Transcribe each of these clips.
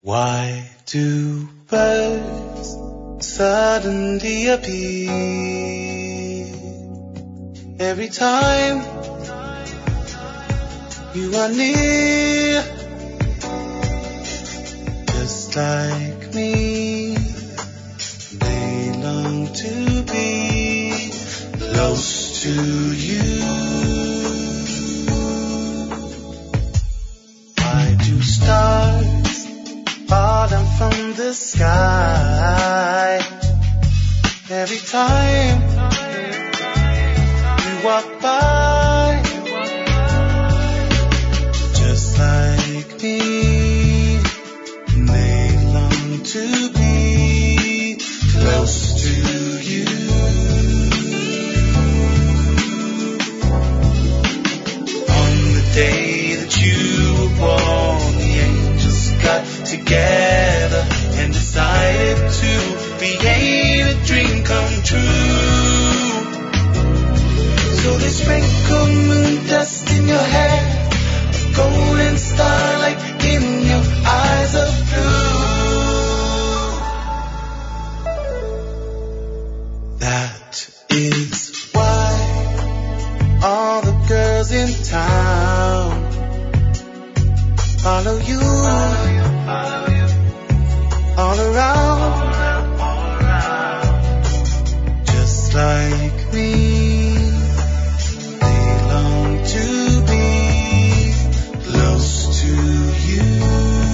Why do birds suddenly appear every time you are near? Just like me, they long to be close to you. Why do stars fall down from the sky every time you walk by? Just like me, they long to be close to you. On the day that you were born, the angels got together and decided to create a dream come true. So they sprinkle moon dust in your hair, a golden starlight in your eyes of blue. That is why all the girls in town follow you all around. Just like me, they long to be close to you.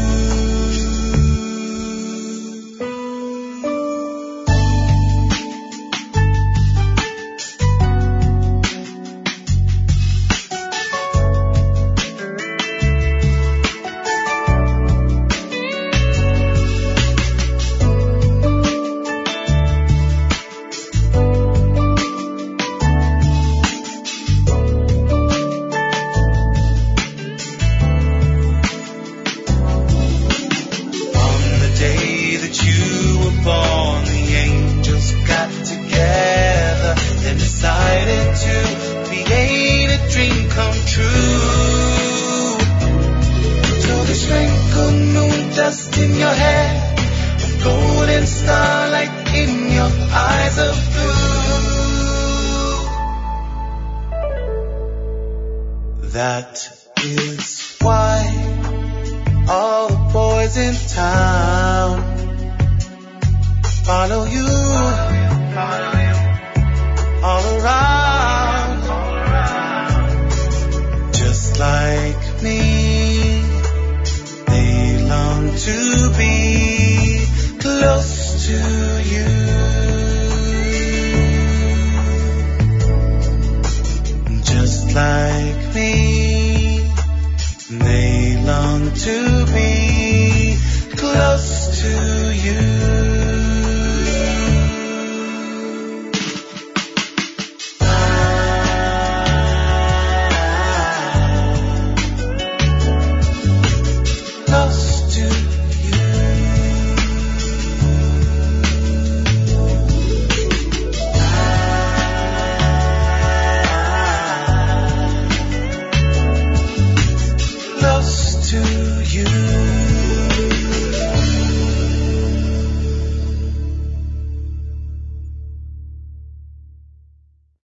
That is why all the boys in town follow you all around. Just like me, they long to be close to you. Just like me, they long to be close to you.